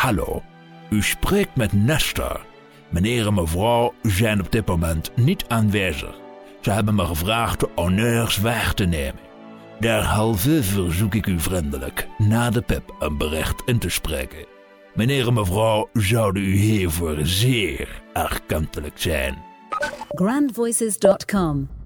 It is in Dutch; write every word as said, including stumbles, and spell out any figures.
Hallo, u spreekt met Nestor. Meneer en mevrouw zijn op dit moment niet aanwezig. Ze hebben me gevraagd de honneurs waar te nemen. Derhalve verzoek ik u vriendelijk na de pip een bericht in te spreken. Meneer en mevrouw zouden u hiervoor zeer erkentelijk zijn. grand voices dot com